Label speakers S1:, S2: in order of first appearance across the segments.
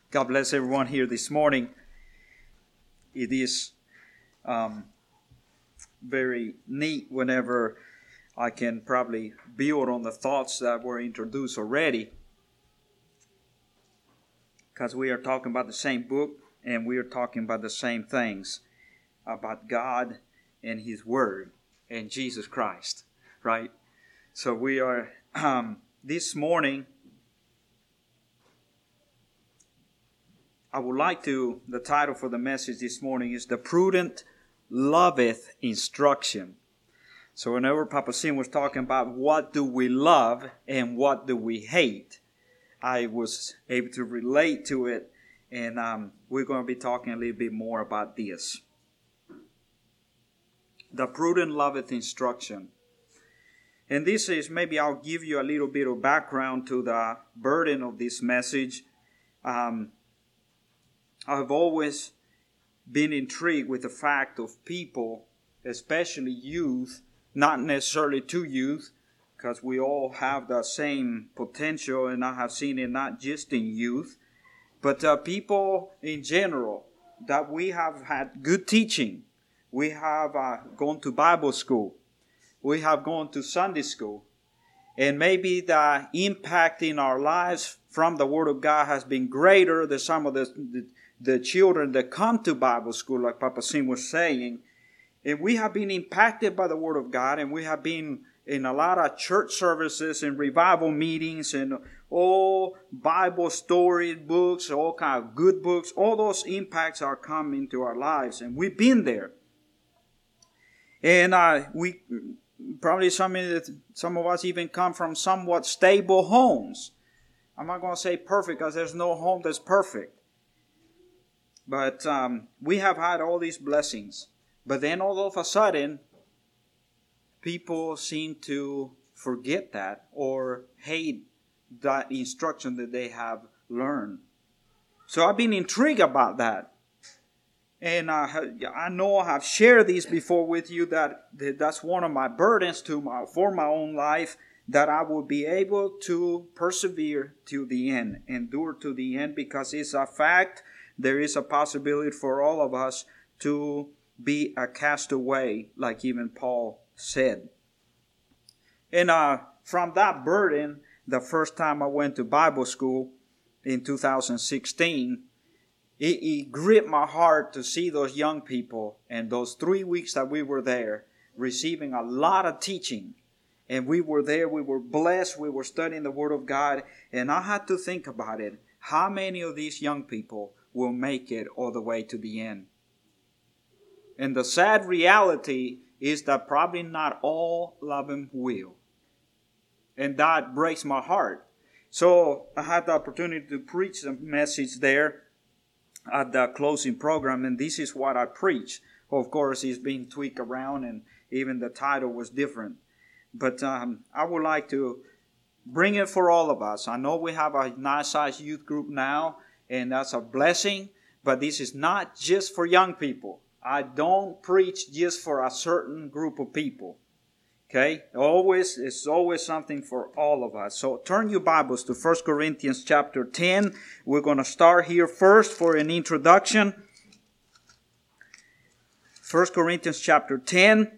S1: God bless everyone here this morning. It is very neat whenever I can probably build on the thoughts that were introduced already, because we are talking about the same book and we are talking about the same things, about God and His Word and Jesus Christ, right? So we are this morning. The title for the message this morning is The Prudent Loveth Instruction. So whenever Papa Sim was talking about what do we love and what do we hate, I was able to relate to it, and we're going to be talking a little bit more about this. The prudent loveth instruction. And this is, maybe I'll give you a little bit of background to the burden of this message. I've always been intrigued with the fact of people, especially youth, not necessarily to youth, because we all have the same potential, and I have seen it not just in youth, but people in general, that we have had good teaching. We have gone to Bible school. We have gone to Sunday school. And maybe the impact in our lives from the Word of God has been greater than some of the children that come to Bible school, like Papa Sim was saying. And we have been impacted by the Word of God, and we have been in a lot of church services and revival meetings and all Bible story books, all kind of good books. All those impacts are coming into our lives, and we've been there. And we probably some of us even come from somewhat stable homes. I'm not going to say perfect, because there's no home that's perfect. But we have had all these blessings. But then all of a sudden, people seem to forget that or hate that instruction that they have learned. So I've been intrigued about that. And I know I have shared this before with you, that's one of my burdens for my own life, that I will be able to persevere to the end, endure to the end, because it's a fact. There is a possibility for all of us to be a castaway, like even Paul said. And from that burden, the first time I went to Bible school in 2016, it gripped my heart to see those young people, and those 3 weeks that we were there, receiving a lot of teaching. And we were there, we were blessed, we were studying the Word of God, and I had to think about it. How many of these young people will make it all the way to the end? And the sad reality is that probably not all of them will. And that breaks my heart. So I had the opportunity to preach a message there at the closing program, and this is what I preached. Of course, it's been tweaked around, and even the title was different. But I would like to bring it for all of us. I know we have a nice-sized youth group now, and that's a blessing, but this is not just for young people. I don't preach just for a certain group of people. Okay? It's always something for all of us. So turn your Bibles to 1 Corinthians chapter 10. We're going to start here first for an introduction. 1 Corinthians chapter 10.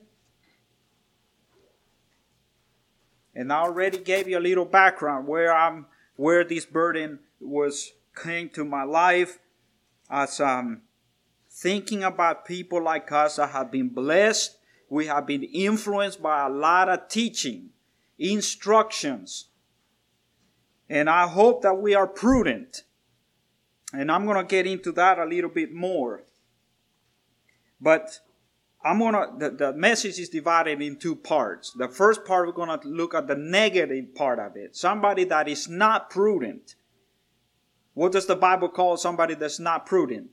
S1: And I already gave you a little background where this burden came to my life, as thinking about people like us that have been blessed. We have been influenced by a lot of teaching, instructions. And I hope that we are prudent. And I'm going to get into that a little bit more. But the message is divided in two parts. The first part, we're going to look at the negative part of it. Somebody that is not prudent. What does the Bible call somebody that's not prudent?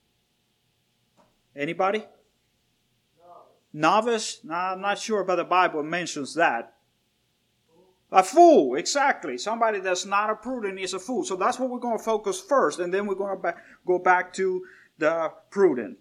S1: Anybody? Novice? No, I'm not sure, but the Bible mentions that. A fool, exactly. Somebody that's not a prudent is a fool. So that's what we're going to focus first, and then we're going to go back to the prudent.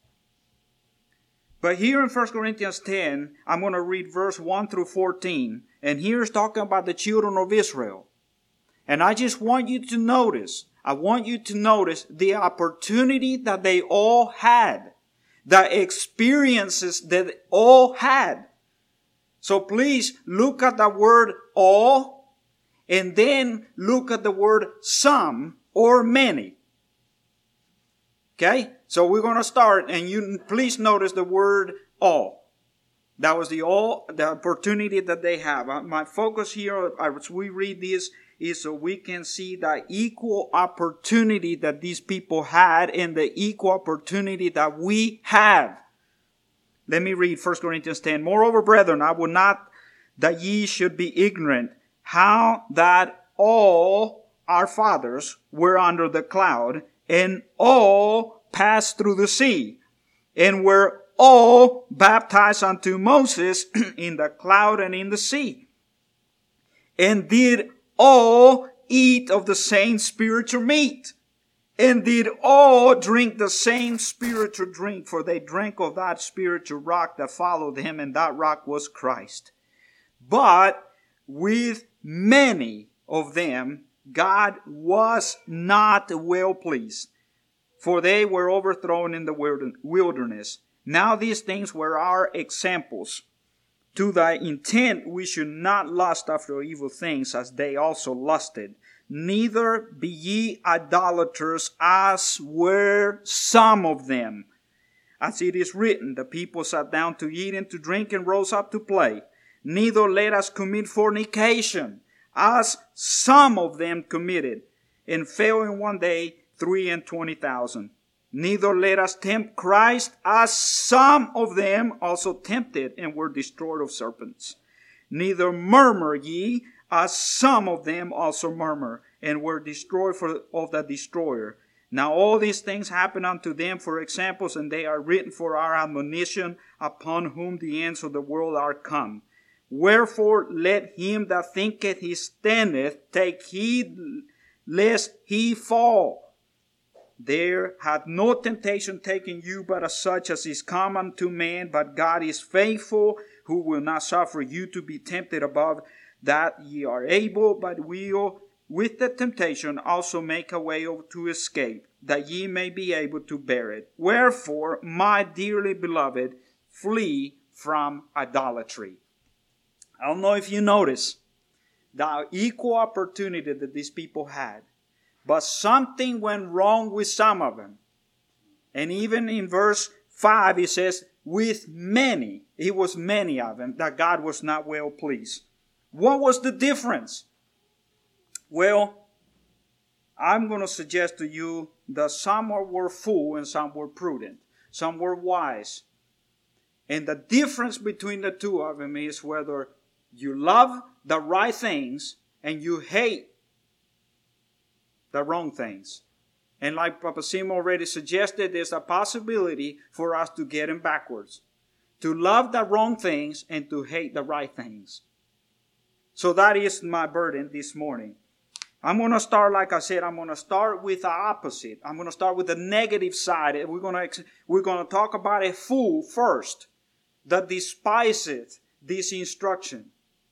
S1: But here in 1 Corinthians 10, I'm going to read verse 1 through 14. And here is talking about the children of Israel. And I just want you to notice, I want you to notice the opportunity that they all had, the experiences that all had. So please look at the word all, and then look at the word some or many. Okay? So we're going to start, and you please notice the word all. That was the opportunity that they have. My focus here as we read this is so we can see the equal opportunity that these people had and the equal opportunity that we have. Let me read 1 Corinthians 10. Moreover, brethren, I would not that ye should be ignorant how that all our fathers were under the cloud, and all passed through the sea, and were all baptized unto Moses in the cloud and in the sea, and did all eat of the same spiritual meat, and did all drink the same spiritual drink, for they drank of that spiritual rock that followed him, and that rock was Christ. But with many of them God was not well pleased, for they were overthrown in the wilderness. Now these things were our examples, to the intent we should not lust after evil things, as they also lusted. Neither be ye idolaters, as were some of them. As it is written, the people sat down to eat and to drink, and rose up to play. Neither let us commit fornication, as some of them committed, and fell in one day 23,000. Neither let us tempt Christ, as some of them also tempted, and were destroyed of serpents. Neither murmur ye, as some of them also murmur, and were destroyed of the destroyer. Now all these things happen unto them for examples, and they are written for our admonition, upon whom the ends of the world are come. Wherefore let him that thinketh he standeth take heed lest he fall. There hath no temptation taken you but as such as is common to man, but God is faithful, who will not suffer you to be tempted above that ye are able, but will with the temptation also make a way to escape, that ye may be able to bear it. Wherefore, my dearly beloved, flee from idolatry. I don't know if you notice the equal opportunity that these people had, but something went wrong with some of them. And even in verse 5 it says, with many, it was many of them, that God was not well pleased. What was the difference? Well, I'm going to suggest to you that some were fool and some were prudent. Some were wise. And the difference between the two of them is whether you love the right things and you hate the wrong things. And like Papa Sim already suggested, there's a possibility for us to get in backwards. To love the wrong things and to hate the right things. So that is my burden this morning. I'm going to start, like I said, I'm going to start with the opposite. I'm going to start with the negative side. We're going to talk about a fool first that despiseth this instruction.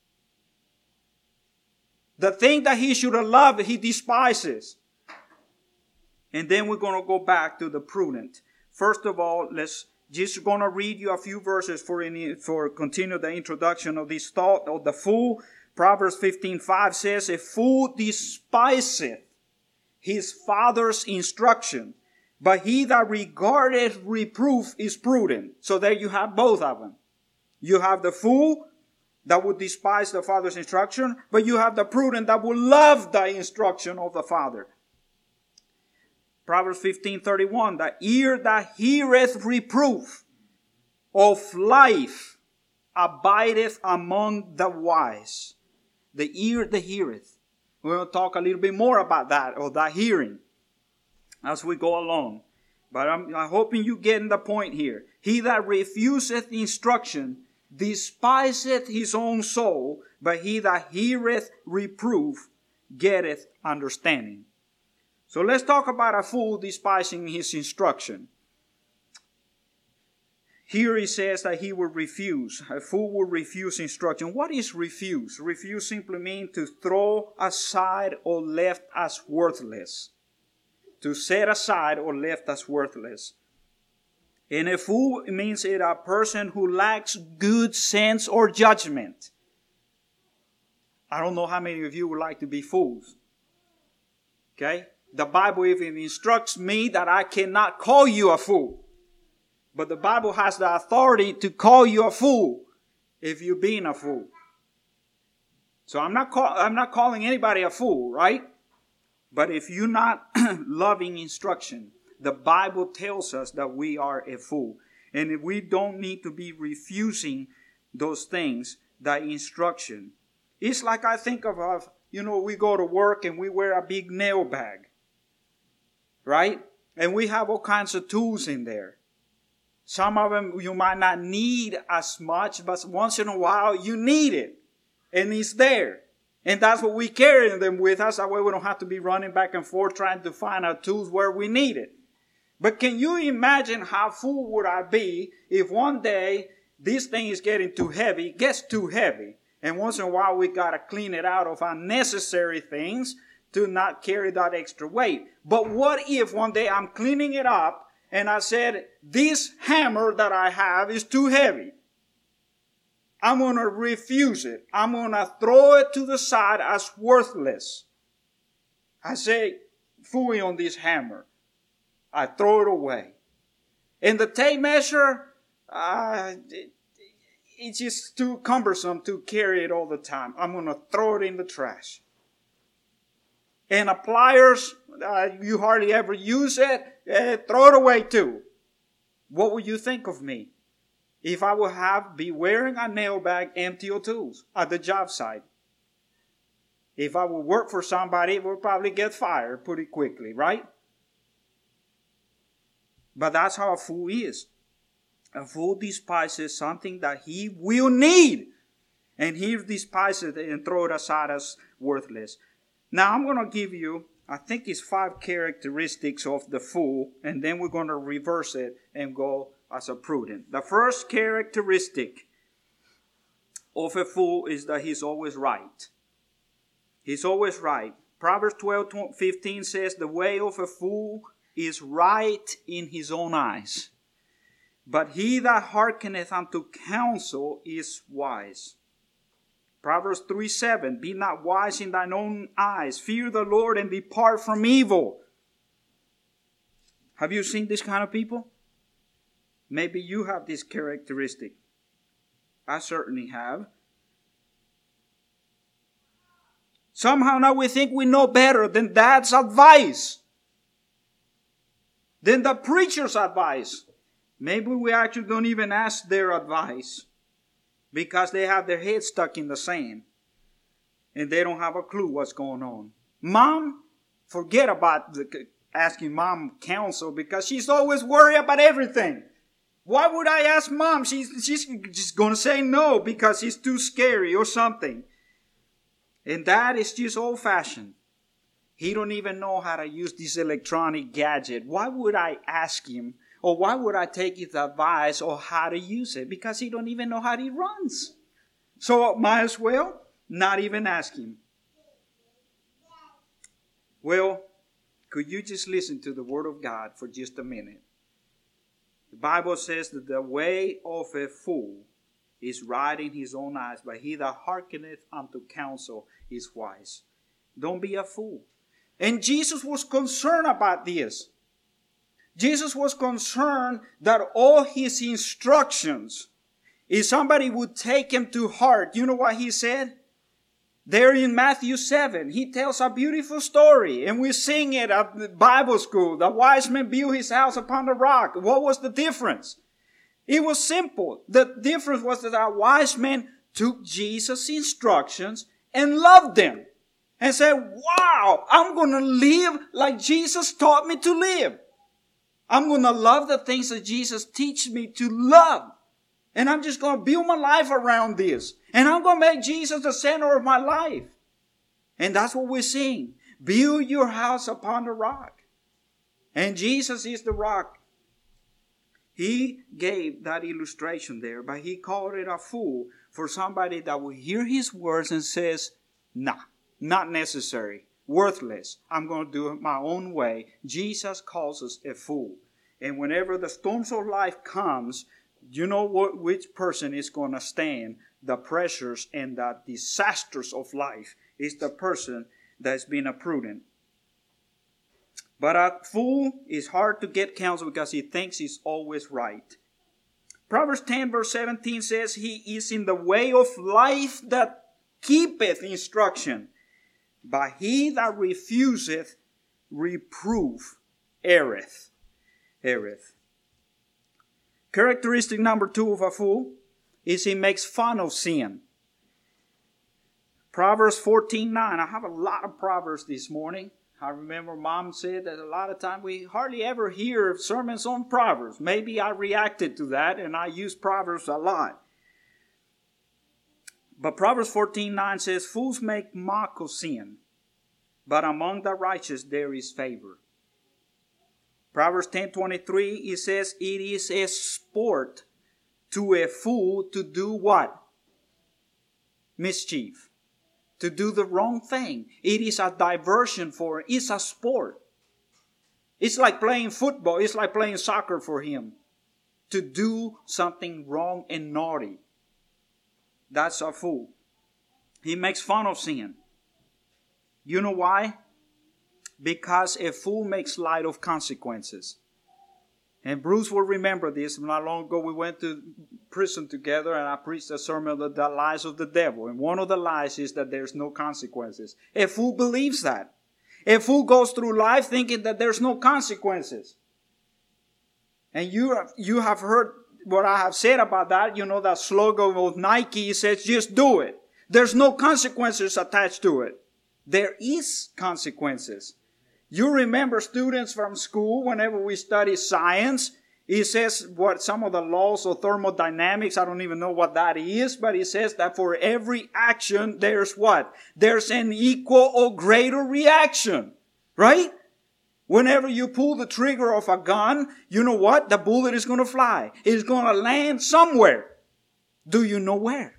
S1: The thing that he should have loved, he despises. And then we're going to go back to the prudent. First of all, let's just going to read you a few verses for continue the introduction of this thought of the fool. Proverbs 15:5 says, a fool despiseth his father's instruction, but he that regardeth reproof is prudent. So there you have both of them. You have the fool that would despise the father's instruction, but you have the prudent that will love the instruction of the father. Proverbs 15:31, the ear that heareth reproof of life abideth among the wise. The ear that heareth. We're going to talk a little bit more about that, or that hearing, as we go along. But I'm hoping you get the point here. He that refuseth instruction despiseth his own soul, but he that heareth reproof getteth understanding. So let's talk about a fool despising his instruction. Here he says that he will refuse. A fool will refuse instruction. What is refuse? Refuse simply means to throw aside or left as worthless. to set aside or left as worthless. And a fool means it a person who lacks good sense or judgment. I don't know how many of you would like to be fools. Okay? The Bible even instructs me that I cannot call you a fool. But the Bible has the authority to call you a fool if you're being a fool. So I'm not calling anybody a fool, right? But if you're not loving instruction, the Bible tells us that we are a fool. And if we don't need to be refusing those things, that instruction. It's like I think of, we go to work and we wear a big nail bag. Right? And we have all kinds of tools in there. Some of them you might not need as much, but once in a while you need it. And it's there. And that's what we carry them with us. That way we don't have to be running back and forth trying to find our tools where we need it. But can you imagine how fool would I be if one day this thing is getting too heavy, gets too heavy, and once in a while we got to clean it out of unnecessary things to not carry that extra weight. But what if one day I'm cleaning it up and I said, this hammer that I have is too heavy. I'm going to refuse it. I'm going to throw it to the side as worthless. I say, phooey on this hammer. I throw it away. And the tape measure, it's just too cumbersome to carry it all the time. I'm going to throw it in the trash. And the pliers, you hardly ever use it, throw it away too. What would you think of me if I would be wearing a nail bag empty of tools at the job site? If I would work for somebody, it would probably get fired pretty quickly, right? But that's how a fool is. A fool despises something that he will need. And he despises it and throws it aside as worthless. Now I'm going to give you, I think it's 5 characteristics of the fool. And then we're going to reverse it and go as a prudent. The first characteristic of a fool is that he's always right. He's always right. Proverbs 12:15 says, the way of a fool is right in his own eyes. But he that hearkeneth unto counsel is wise. Proverbs 3:7, be not wise in thine own eyes. Fear the Lord and depart from evil. Have you seen this kind of people? Maybe you have this characteristic. I certainly have. Somehow now we think we know better than Dad's advice, than the preacher's advice. Maybe we actually don't even ask their advice because they have their head stuck in the sand and they don't have a clue what's going on. Mom, forget about asking mom counsel because she's always worried about everything. Why would I ask mom? She's just going to say no because it's too scary or something. And Dad is just old-fashioned. He don't even know how to use this electronic gadget. Why would I ask him? Or why would I take his advice or how to use it? Because he don't even know how it runs. So might as well not even ask him. Well, could you just listen to the Word of God for just a minute? The Bible says that the way of a fool is right in his own eyes, but he that hearkeneth unto counsel is wise. Don't be a fool. And Jesus was concerned about this. Jesus was concerned that all his instructions, if somebody would take him to heart, you know what he said? There in Matthew 7, he tells a beautiful story, and we sing it at the Bible school. The wise man built his house upon the rock. What was the difference? It was simple. The difference was that our wise man took Jesus' instructions and loved them. And said, wow, I'm going to live like Jesus taught me to live. I'm going to love the things that Jesus teaches me to love. And I'm just going to build my life around this. And I'm going to make Jesus the center of my life. And that's what we're seeing. Build your house upon the rock. And Jesus is the rock. He gave that illustration there, but he called it a fool for somebody that will hear his words and says, nah, not necessary. worthless. I'm going to do it my own way. Jesus calls us a fool. And whenever the storms of life comes, you know which person is going to stand the pressures and the disasters of life. Is the person that's been a prudent. But a fool is hard to get counsel because he thinks he's always right. Proverbs 10 verse 17 says, he is in the way of life that keepeth instruction, but he that refuseth reproof erreth. Characteristic number 2 of a fool is he makes fun of sin. Proverbs 14:9. I have a lot of Proverbs this morning. I remember Mom said that a lot of time we hardly ever hear sermons on Proverbs. Maybe I reacted to that and I use Proverbs a lot. But Proverbs 14:9 says, fools make mock of sin, but among the righteous there is favor. Proverbs 10:23, it says, it is a sport to a fool to do what? Mischief. To do the wrong thing. It is a diversion for him. It's a sport. It's like playing football. It's like playing soccer for him. To do something wrong and naughty. That's a fool. He makes fun of sin. You know why? Because a fool makes light of consequences. And Bruce will remember this. Not long ago we went to prison together and I preached a sermon on the lies of the devil. And one of the lies is that there's no consequences. A fool believes that. A fool goes through life thinking that there's no consequences. And you have heard what I have said about that. You know that slogan of Nike says, just do it. There's no consequences attached to it. There is consequences. You remember students from school, whenever we study science, it says what some of the laws of thermodynamics, I don't even know what that is, but it says that for every action, there's what? There's an equal or greater reaction. Right? Whenever you pull the trigger of a gun, you know what? The bullet is going to fly. It's going to land somewhere. Do you know where?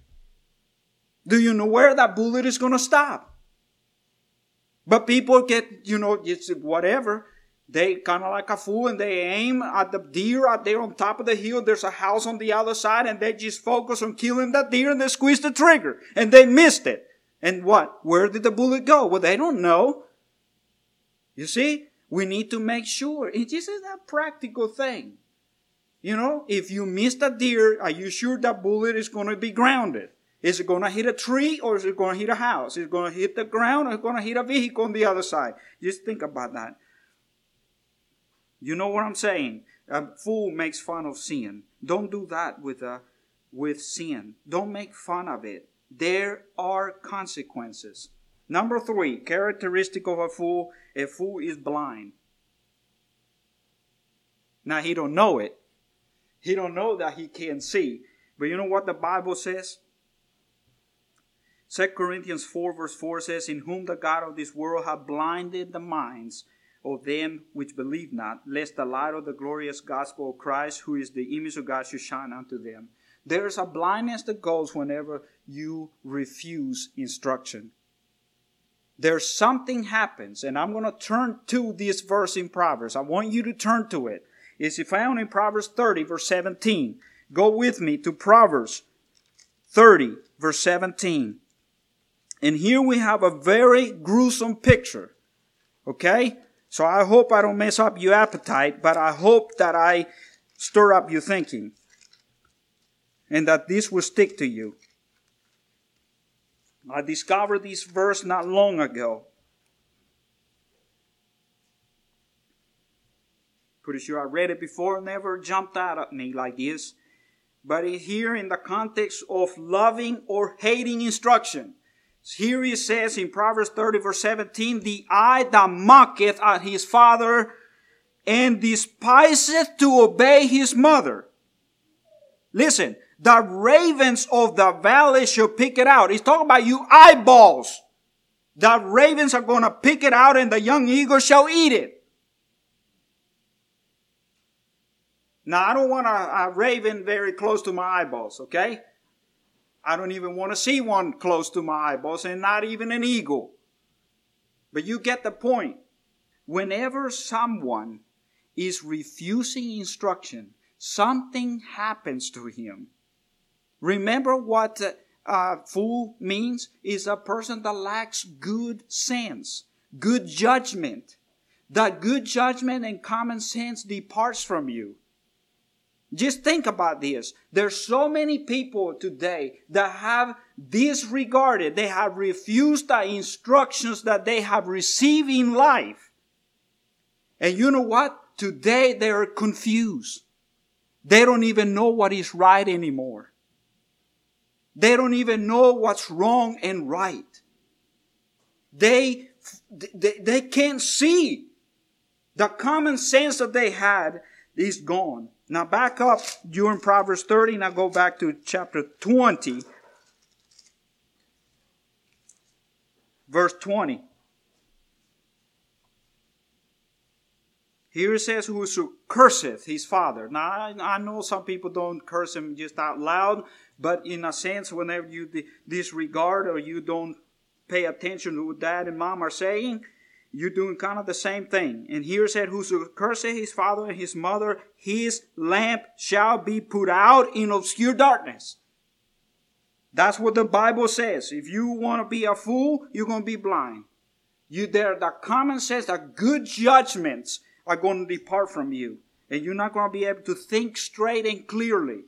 S1: Do you know where that bullet is going to stop? But people get, it's whatever. They kind of like a fool and they aim at the deer out there on top of the hill. There's a house on the other side and they just focus on killing that deer and they squeeze the trigger. And they missed it. And what? Where did the bullet go? Well, they don't know. You see? We need to make sure. It just is a practical thing. If you missed a deer, are you sure that bullet is going to be grounded? Is it going to hit a tree or is it going to hit a house? Is it going to hit the ground or is it going to hit a vehicle on the other side? Just think about that. You know what I'm saying? A fool makes fun of sin. Don't do that with sin. Don't make fun of it. There are consequences. Number 3, characteristic of a fool is blind. Now he don't know it. He don't know that he can't see. But you know what the Bible says? 2 Corinthians 4 verse 4 says, in whom the God of this world hath blinded the minds of them which believe not, lest the light of the glorious gospel of Christ, who is the image of God, should shine unto them. There is a blindness that goes whenever you refuse instruction. There's something happens, and I'm going to turn to this verse in Proverbs. I want you to turn to it. It's found in Proverbs 30 verse 17. Go with me to Proverbs 30 verse 17. And here we have a very gruesome picture. Okay? So I hope I don't mess up your appetite, but I hope that I stir up your thinking. And that this will stick to you. I discovered this verse not long ago. Pretty sure I read it before, never jumped out at me like this. But here in the context of loving or hating instruction. Here it says in Proverbs 30 verse 17, the eye that mocketh at his father and despiseth to obey his mother. Listen, the ravens of the valley shall pick it out. He's talking about you eyeballs. The ravens are going to pick it out and the young eagle shall eat it. Now, I don't want a raven very close to my eyeballs, okay? I don't even want to see one close to my eyeballs and not even an eagle. But you get the point. Whenever someone is refusing instruction, something happens to him. Remember what fool means? Is a person that lacks good sense, good judgment. That good judgment and common sense departs from you. Just think about this. There's so many people today that have disregarded, they have refused the instructions that they have received in life. And you know what? Today they are confused. They don't even know what is right anymore. They don't even know what's wrong and right. They can't see. The common sense that they had is gone. Now back up during Proverbs 30. Now go back to chapter 20. Verse 20. Here it says, whoso curseth his father. Now I know some people don't curse him just out loud. But in a sense, whenever you disregard or you don't pay attention to what dad and mom are saying, you're doing kind of the same thing. And here it said, whoso curseth his father and his mother, his lamp shall be put out in obscure darkness. That's what the Bible says. If you want to be a fool, you're going to be blind. The common sense, the good judgments are going to depart from you. And you're not going to be able to think straight and clearly.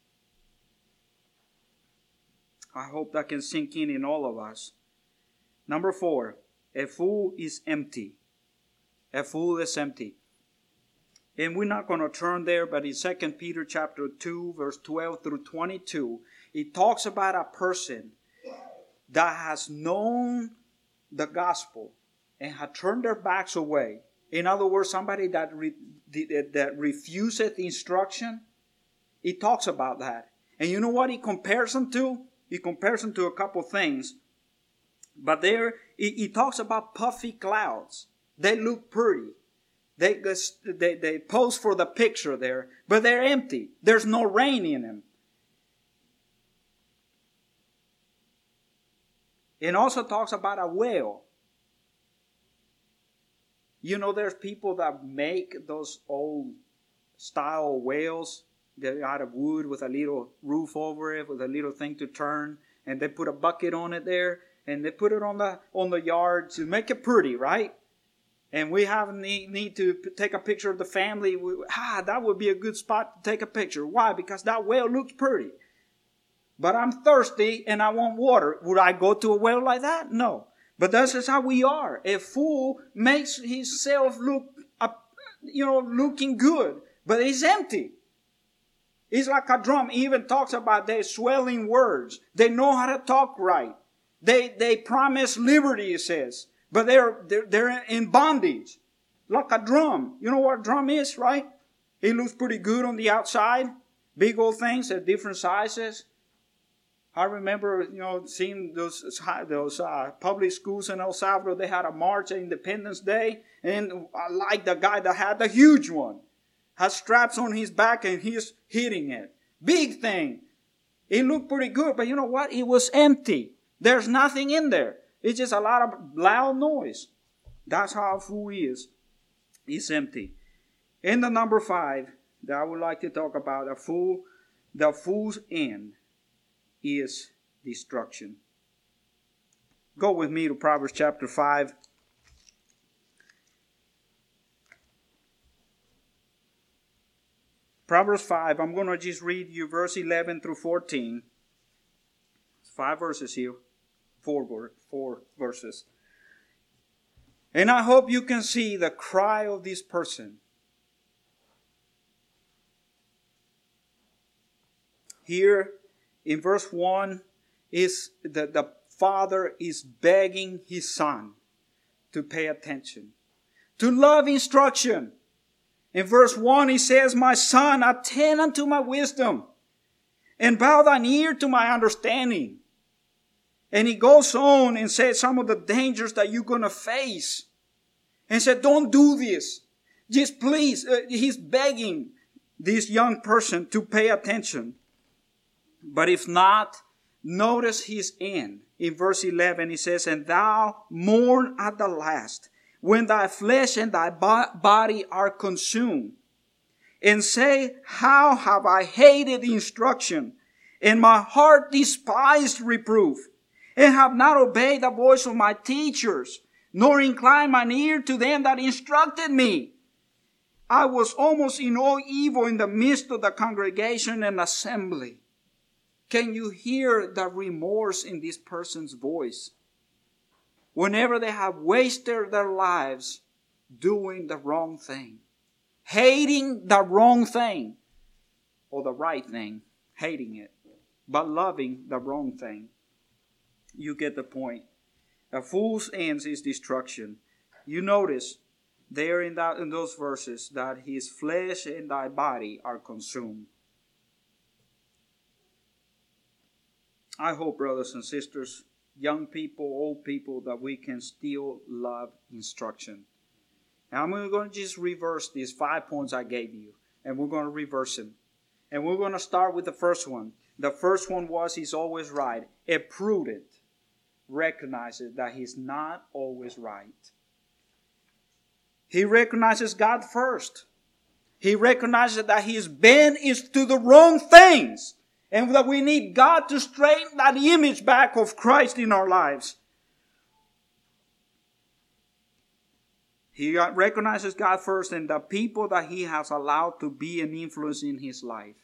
S1: I hope that can sink in all of us. Number 4. A fool is empty. A fool is empty. And we're not going to turn there, but in 2 Peter chapter 2, verse 12 through 22, it talks about a person that has known the gospel and had turned their backs away. In other words, somebody that refuseth instruction. It talks about that. And you know what he compares them to? He compares them to a couple things. But there, he talks about puffy clouds. They look pretty. They pose for the picture there, but they're empty. There's no rain in them. It also talks about a whale. You know, there's people that make those old style whales. They're out of wood with a little roof over it, with a little thing to turn, and they put a bucket on it there. And they put it on the yard to make it pretty, right? And we need to take a picture of the family. That would be a good spot to take a picture. Why? Because that whale looks pretty. But I'm thirsty and I want water. Would I go to a well like that? No. But that's just how we are. A fool makes himself look, looking good, but he's empty. It's like a drum. He even talks about their swelling words. They know how to talk right. They promise liberty, it says, but they're in bondage, like a drum. You know what a drum is, right? It looks pretty good on the outside, big old things at different sizes. I remember, seeing those public schools in El Salvador. They had a march at Independence Day, and I like the guy that had the huge one, has straps on his back, and he's hitting it. Big thing. It looked pretty good, but you know what? It was empty. There's nothing in there. It's just a lot of loud noise. That's how a fool is. It's empty. And the number 5 that I would like to talk about, the fool's end is destruction. Go with me to Proverbs chapter 5. Proverbs 5, I'm going to just read you verse 11 through 14. 5 verses here. 4 verses. And I hope you can see the cry of this person. Here in verse 1 is that the father is begging his son to pay attention, to love instruction. In verse 1 he says, my son, attend unto my wisdom, and bow thine ear to my understanding. And he goes on and says some of the dangers that you're going to face. And said, don't do this. Just please, he's begging this young person to pay attention. But if not, notice his end. in verse 11, he says, "And thou mourn at the last, when thy flesh and thy body are consumed. And say, how have I hated instruction, and my heart despised reproof, and have not obeyed the voice of my teachers, nor inclined mine ear to them that instructed me. I was almost in all evil in the midst of the congregation and assembly." Can you hear the remorse in this person's voice? Whenever they have wasted their lives doing the wrong thing, hating the wrong thing, or the right thing, hating it, but loving the wrong thing. You get the point. A fool's end is destruction. You notice there in those verses that his flesh and thy body are consumed. I hope, brothers and sisters, young people, old people, that we can still love instruction. Now I'm going to just reverse these 5 points I gave you, and we're going to reverse them. And we're going to start with the first one. The first one was, he's always right. A prudent recognizes that he's not always right. He recognizes God first. He recognizes that his bent is to the wrong things, and that we need God to straighten that image back of Christ in our lives. He recognizes God first and the people that he has allowed to be an influence in his life.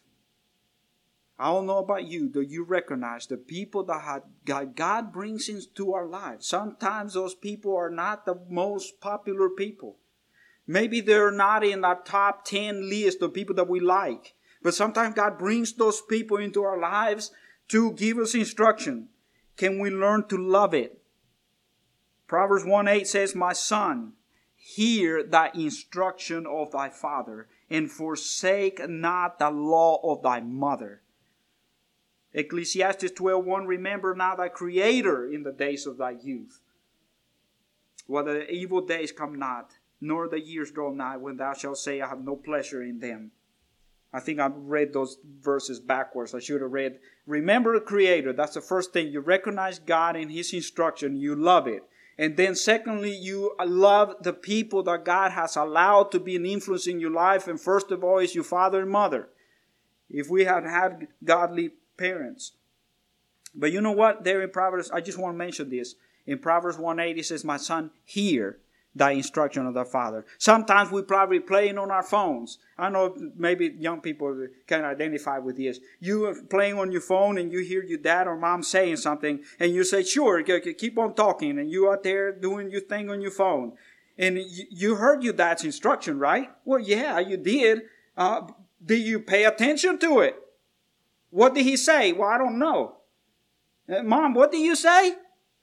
S1: I don't know about you. Do you recognize the people that God brings into our lives? Sometimes those people are not the most popular people. Maybe they're not in the top 10 list of people that we like. But sometimes God brings those people into our lives to give us instruction. Can we learn to love it? Proverbs 1:8 says, "My son, hear the instruction of thy father, and forsake not the law of thy mother." Ecclesiastes 12:1, "Remember now thy Creator in the days of thy youth, while the evil days come not, nor the years draw nigh, when thou shalt say, I have no pleasure in them." I think I read those verses backwards. I should have read, remember the Creator. That's the first thing. You recognize God in his instruction. You love it. And then secondly, you love the people that God has allowed to be an influence in your life. And first of all is your father and mother, if we have had godly parents. But you know what? There in Proverbs, I just want to mention this. In Proverbs 1:8, it says, "My son, hear thy instruction of thy father." Sometimes we probably playing on our phones. I know maybe young people can identify with this. You are playing on your phone and you hear your dad or mom saying something and you say, "Sure, keep on talking," and you out there doing your thing on your phone. And you heard your dad's instruction, right? Well, yeah, you did. Did you pay attention to it? What did he say? Well, I don't know. Mom, what did you say?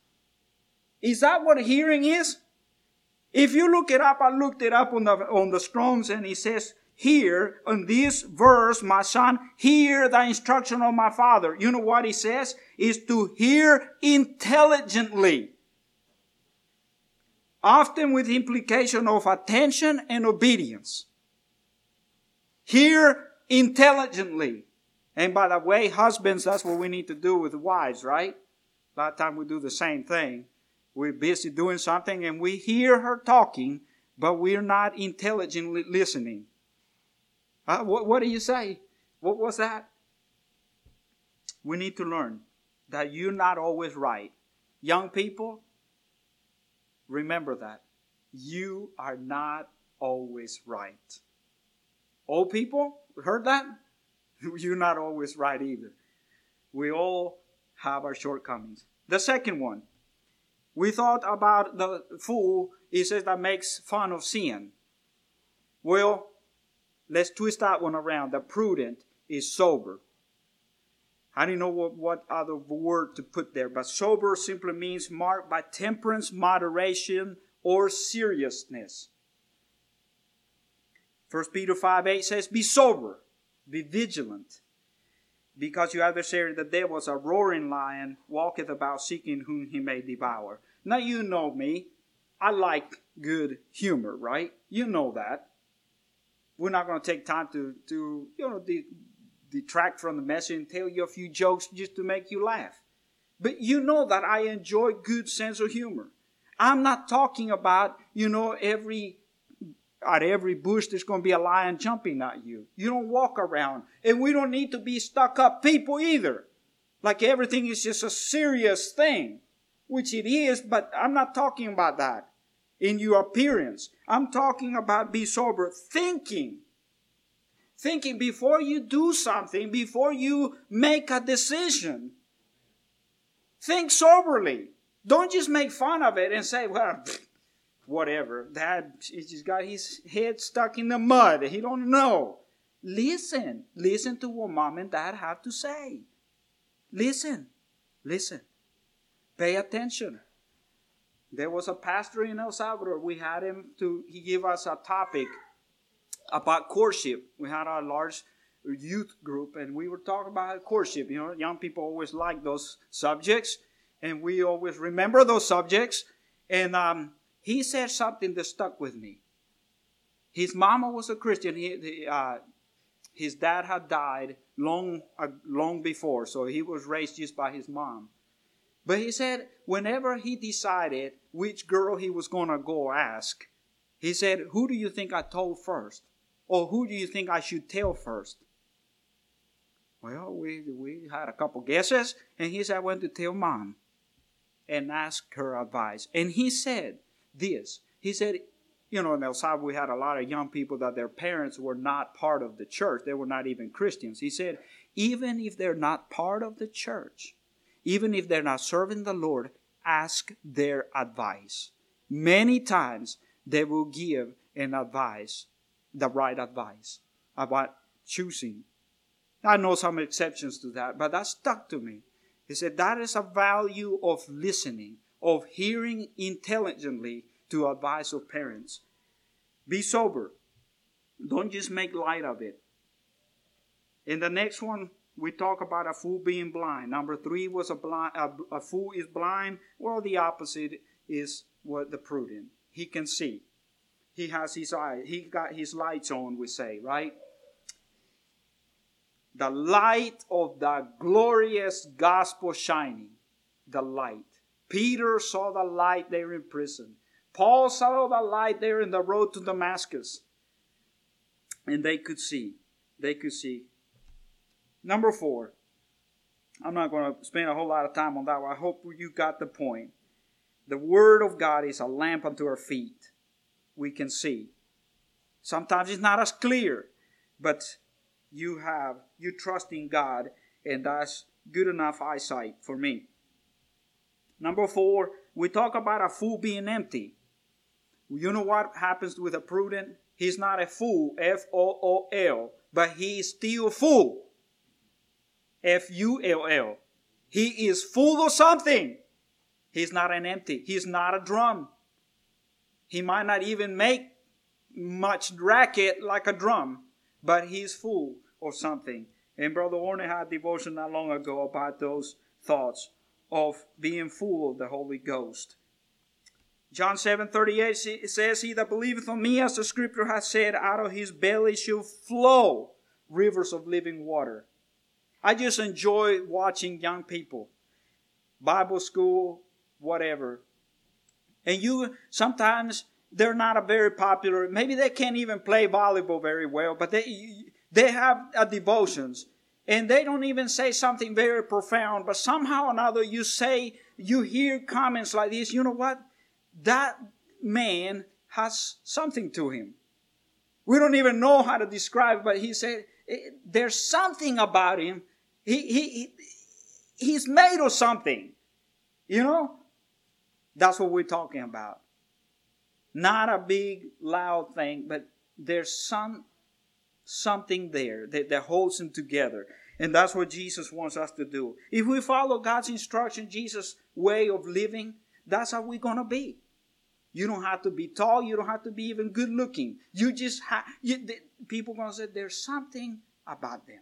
S1: Is that what hearing is? If you look it up, I looked it up on the Strong's, and it says here in this verse, "My son, hear the instruction of my father." You know what it says? Is to hear intelligently. Often with implication of attention and obedience. Hear intelligently. And by the way, husbands, that's what we need to do with wives, right? A lot of times we do the same thing. We're busy doing something and we hear her talking, but we're not intelligently listening. What do you say? What was that? We need to learn that you're not always right. Young people, remember that. You are not always right. Old people, heard that? You're not always right either. We all have our shortcomings. The second one. We thought about the fool, he says, that makes fun of sin. Well, let's twist that one around. The prudent is sober. I didn't know what other word to put there, but sober simply means marked by temperance, moderation, or seriousness. 1 Peter 5:8 says, "Be sober, be vigilant, because your adversary the devil is a roaring lion, walketh about seeking whom he may devour." Now you know me. I like good humor, right? You know that. We're not going to take time to detract from the message and tell you a few jokes just to make you laugh. But you know that I enjoy good sense of humor. I'm not talking about, at every bush there's going to be a lion jumping at you. You don't walk around. And we don't need to be stuck up people either. Like everything is just a serious thing. Which it is, but I'm not talking about that in your appearance. I'm talking about be sober, thinking. Thinking before you do something, before you make a decision. Think soberly. Don't just make fun of it and say, well, whatever. Dad, he just got his head stuck in the mud. He don't know. Listen. Listen to what mom and dad have to say. Listen. Pay attention. There was a pastor in El Salvador. We had he gave us a topic about courtship. We had a large youth group and we were talking about courtship. Young people always like those subjects and we always remember those subjects. And he said something that stuck with me. His mama was a Christian. His dad had died long before, so he was raised just by his mom. But he said whenever he decided which girl he was going to go ask, he said, who do you think I told first? Or who do you think I should tell first? Well, we had a couple guesses, and he said I went to tell mom and ask her advice. And he said this. He said, in El Salvador we had a lot of young people that their parents were not part of the church. They were not even Christians. He said, even if they're not part of the church, even if they're not serving the Lord, ask their advice. Many times they will give an advice, the right advice about choosing. I know some exceptions to that, but that stuck to me. He said that is a value of listening, of hearing intelligently to advice of parents. Be sober. Don't just make light of it. In the next one, we talk about a fool being blind. Number 3 was a fool is blind. Well, the opposite is what the prudent. He can see. He has his eye. He got his lights on, we say, right? The light of the glorious gospel shining. The light. Peter saw the light there in prison. Paul saw the light there in the road to Damascus. And they could see. They could see. Number 4. I'm not going to spend a whole lot of time on that one. I hope you got the point. The Word of God is a lamp unto our feet. We can see. Sometimes it's not as clear, but you trust in God, and that's good enough eyesight for me. Number 4, we talk about a fool being empty. You know what happens with a prudent? He's not a fool, F-O-O-L, but he's still full. F-U-L-L. He is full of something. He's not an empty. He's not a drum. He might not even make much racket like a drum, but he's full of something. And Brother Warner had a devotion not long ago about those thoughts of being full of the Holy Ghost. John 7:38 says, he that believeth on me, as the scripture hath said, out of his belly shall flow rivers of living water. I just enjoy watching young people, Bible school, whatever. And sometimes they're not a very popular, maybe they can't even play volleyball very well, but they have devotions. And they don't even say something very profound, but somehow or another you hear comments like this, you know what? That man has something to him. We don't even know how to describe it, but he said, there's something about him. He's made of something. That's what we're talking about. Not a big, loud thing, but there's something there that holds him together. And that's what Jesus wants us to do. If we follow God's instruction, Jesus' way of living, that's how we're going to be. You don't have to be tall. You don't have to be even good looking. You just people are going to say there's something about them.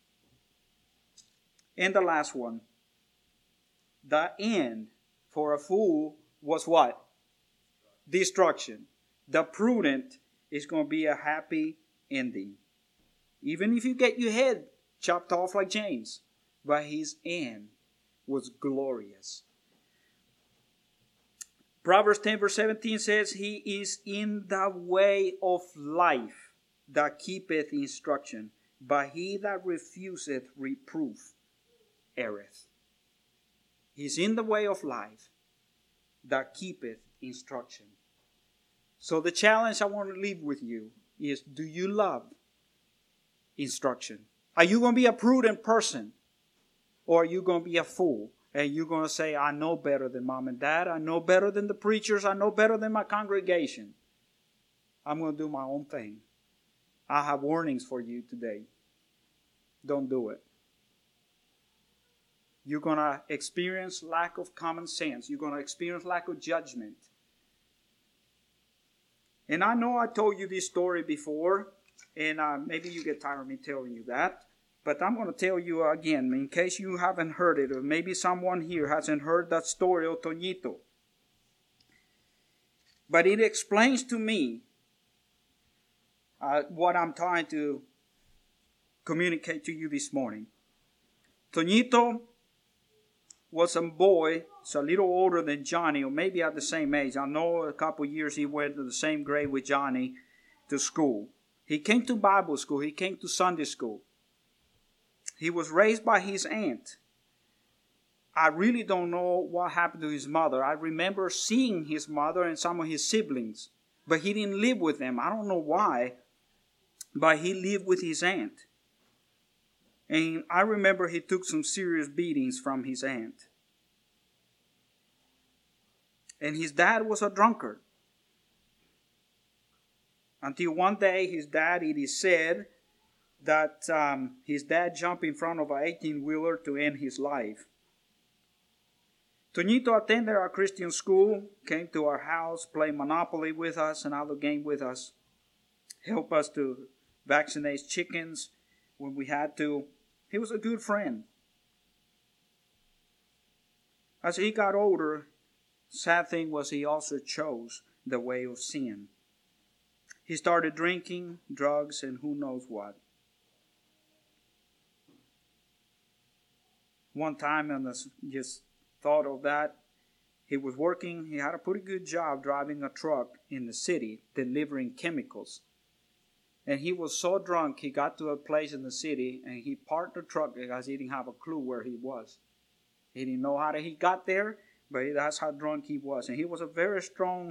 S1: And the last one. The end for a fool was what? Destruction. The prudent is going to be a happy ending. Even if you get your head chopped off like James. But his end was glorious. Proverbs 10 verse 17 says, He is in the way of life that keepeth instruction, but he that refuseth reproof erreth. He's in the way of life that keepeth instruction. So the challenge I want to leave with you is, do you love instruction? Are you going to be a prudent person? Or are you going to be a fool? And you're going to say, I know better than mom and dad. I know better than the preachers. I know better than my congregation. I'm going to do my own thing. I have warnings for you today. Don't do it. You're going to experience lack of common sense. You're going to experience lack of judgment. And I know I told you this story before, and maybe you get tired of me telling you that. But I'm going to tell you again, in case you haven't heard it, or maybe someone here hasn't heard that story of Toñito. But it explains to me what I'm trying to communicate to you this morning. Toñito was a boy, it's a little older than Johnny, or maybe at the same age. I know a couple years he went to the same grade with Johnny to school. He came to Bible school. He came to Sunday school. He was raised by his aunt. I really don't know what happened to his mother. I remember seeing his mother and some of his siblings, but he didn't live with them. I don't know why, but he lived with his aunt. And I remember he took some serious beatings from his aunt. And his dad was a drunkard. Until one day his dad, it is said, that his dad jumped in front of an 18-wheeler to end his life. Toñito attended our Christian school, came to our house, played Monopoly with us and other games with us, helped us to vaccinate chickens when we had to. He was a good friend. As he got older, sad thing was he also chose the way of sin. He started drinking, drugs, and who knows what. One time, and just thought of that, he was working, he had a pretty good job driving a truck in the city, delivering chemicals. And he was so drunk, he got to a place in the city, and he parked the truck because he didn't have a clue where he was. He didn't know how he got there, but that's how drunk he was. And he was a very strong.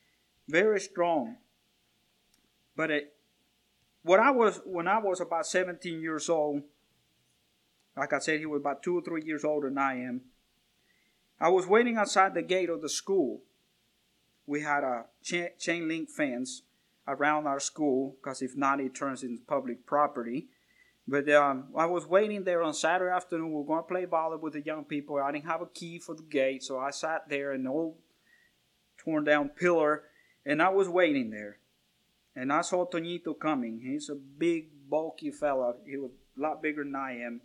S1: But when I was about 17 years old, like I said, he was about 2 or 3 years older than I am. I was waiting outside the gate of the school. We had a chain link fence around our school, because if not, it turns into public property. But I was waiting there on Saturday afternoon. We were going to play volleyball with the young people. I didn't have a key for the gate, so I sat there in an old torn down pillar, and I was waiting there. And I saw Toñito coming. He's a big, bulky fella. He was a lot bigger than I am.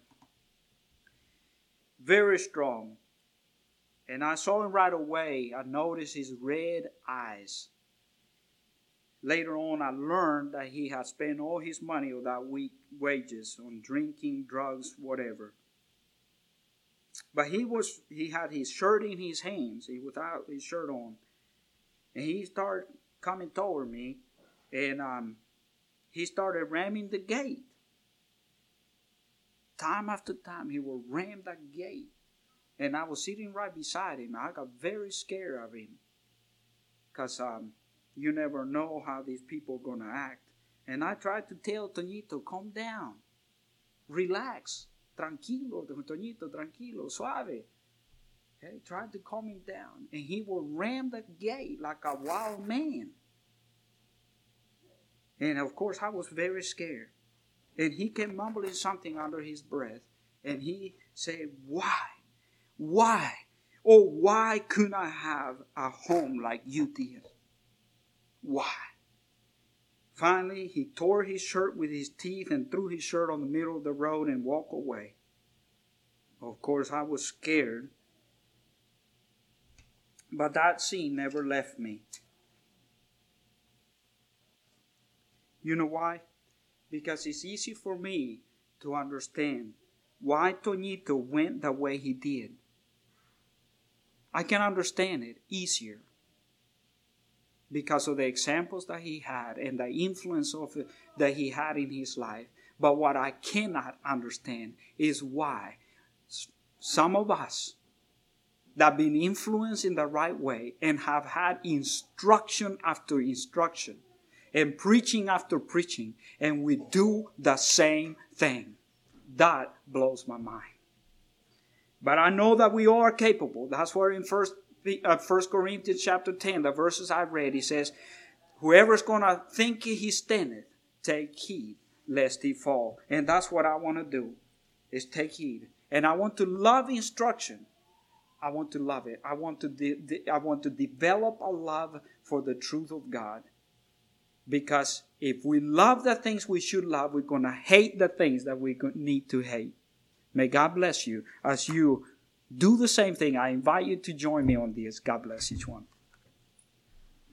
S1: Very strong. And I saw him right away. I noticed his red eyes. Later on, I learned that he had spent all his money of that week's wages on drinking, drugs, whatever. But he had his shirt in his hands. He without his shirt on. And he started coming toward me. And he started ramming the gate. Time after time, he would ram that gate. And I was sitting right beside him. I got very scared of him. Because you never know how these people are going to act. And I tried to tell Toñito, calm down. Relax. Tranquilo, Toñito, tranquilo, suave. Okay, tried to calm him down. And he would ram the gate like a wild man. And of course, I was very scared. And he kept mumbling something under his breath. And he said, why? Why? Oh, why couldn't I have a home like you did? Why? Finally, he tore his shirt with his teeth and threw his shirt on the middle of the road and walked away. Of course, I was scared. But that scene never left me. You know why? Because it's easy for me to understand why Toñito went the way he did. I can understand it easier because of the examples that he had and the influence that he had in his life. But what I cannot understand is why some of us that have been influenced in the right way and have had instruction after instruction and preaching after preaching, and we do the same thing. That blows my mind. But I know that we are capable. That's where in 1 Corinthians chapter 10, the verses I read, he says, whoever's going to think he standeth, take heed lest he fall. And that's what I want to do, is take heed. And I want to love instruction. I want to love it. I want to develop a love for the truth of God. Because if we love the things we should love, we're going to hate the things that we need to hate. May God bless you as you do the same thing. I invite you to join me on this. God bless each one.